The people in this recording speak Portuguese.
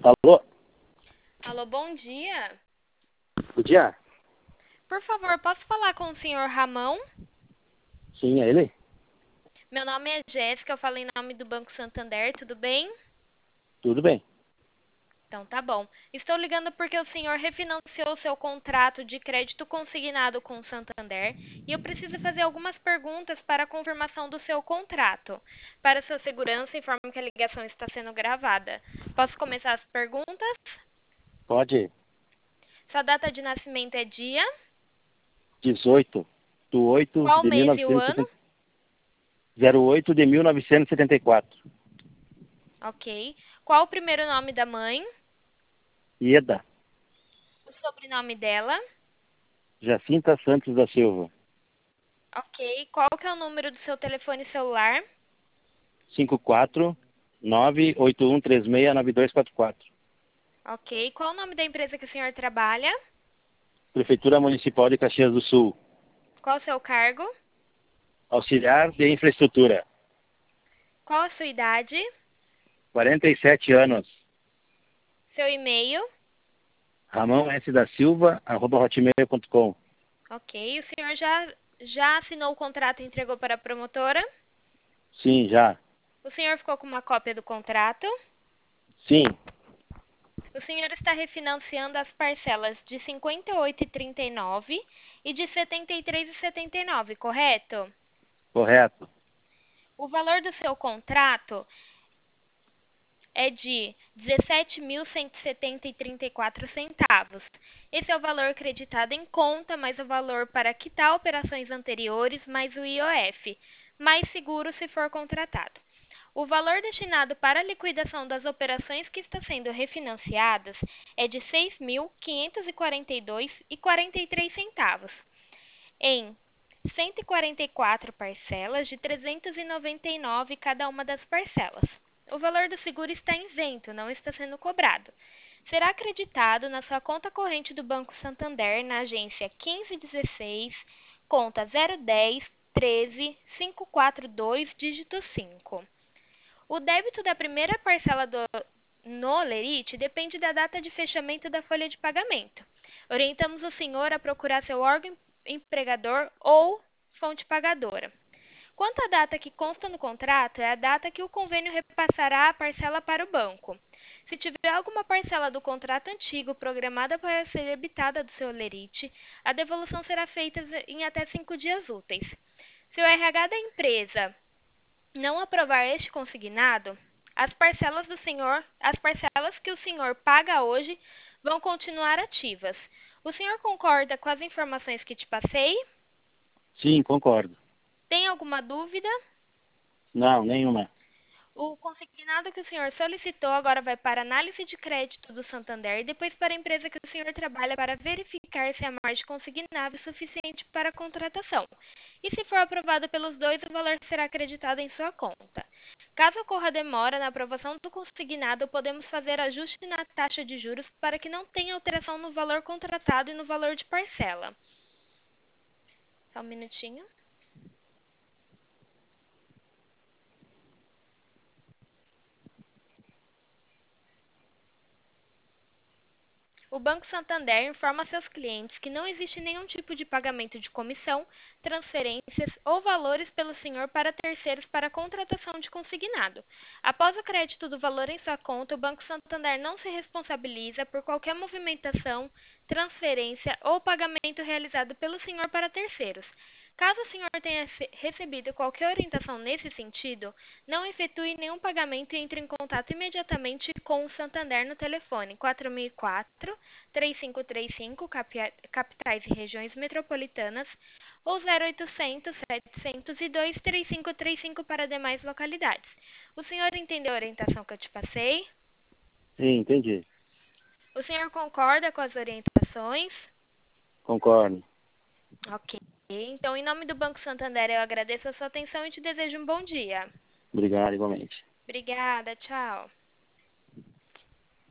Alô? Alô, bom dia. Bom dia? Por favor, posso falar com o senhor Ramão? Sim, é ele? Meu nome é Jéssica, eu falo em nome do Banco Santander, tudo bem? Tudo bem. Então tá bom. Estou ligando porque o senhor refinanciou o seu contrato de crédito consignado com o Santander e eu preciso fazer algumas perguntas para a confirmação do seu contrato. Para sua segurança, informo que a ligação está sendo gravada. Posso começar as perguntas? Pode. Sua data de nascimento é dia? 18 do 8 Qual de mês e o ano? 1970, 08 de 1974. Ok. Qual o primeiro nome da mãe? Ieda, O sobrenome dela? Jacinta Santos da Silva. Ok. Qual que é o número do seu telefone celular? 54-98136-9244. Ok. Qual o nome da empresa que o senhor trabalha? Prefeitura Municipal de Caxias do Sul. Qual o seu cargo? Auxiliar de Infraestrutura. Qual a sua idade? 47 anos. Seu e-mail? Ramão S. da Silva, @hotmail.com. Ok. O senhor já assinou o contrato e entregou para a promotora? Sim, já. O senhor ficou com uma cópia do contrato? Sim, O senhor está refinanciando as parcelas de 58,39 e de 73,79, correto? correto. O valor do seu contrato é de R$ 17.170,34. Esse é o valor creditado em conta, mais o valor para quitar operações anteriores, mais o IOF, mais seguro se for contratado. O valor destinado para a liquidação das operações que estão sendo refinanciadas é de R$ 6.542,43, em 144 parcelas de 399 cada uma das parcelas. O valor do seguro está isento, não está sendo cobrado. Será acreditado na sua conta corrente do Banco Santander na agência 1516, conta 010 13 542, dígito 5. O débito da primeira parcela no Lerite depende da data de fechamento da folha de pagamento. Orientamos o senhor a procurar seu órgão empregador ou fonte pagadora. Quanto à data que consta no contrato, é a data que o convênio repassará a parcela para o banco. Se tiver alguma parcela do contrato antigo programada para ser debitada do seu lerite, a devolução será feita em até 5 dias úteis. Se o RH da empresa não aprovar este consignado, as parcelas que o senhor paga hoje vão continuar ativas. O senhor concorda com as informações que te passei? Sim, concordo. Tem alguma dúvida? Não, nenhuma. O consignado que o senhor solicitou agora vai para análise de crédito do Santander e depois para a empresa que o senhor trabalha para verificar se a margem consignável é suficiente para a contratação. E se for aprovado pelos dois, o valor será acreditado em sua conta. Caso ocorra demora na aprovação do consignado, podemos fazer ajuste na taxa de juros para que não tenha alteração no valor contratado e no valor de parcela. Só um minutinho. O Banco Santander informa a seus clientes que não existe nenhum tipo de pagamento de comissão, transferências ou valores pelo senhor para terceiros para a contratação de consignado. Após o crédito do valor em sua conta, o Banco Santander não se responsabiliza por qualquer movimentação, transferência ou pagamento realizado pelo senhor para terceiros. Caso o senhor tenha recebido qualquer orientação nesse sentido, não efetue nenhum pagamento e entre em contato imediatamente com o Santander no telefone 4004-3535, capitais e regiões metropolitanas, ou 0800-702-3535 para demais localidades. O senhor entendeu a orientação que eu te passei? Sim, entendi. O senhor concorda com as orientações? Concordo. Ok. Então, em nome do Banco Santander, eu agradeço a sua atenção e te desejo um bom dia. Obrigado, igualmente. Obrigada, tchau.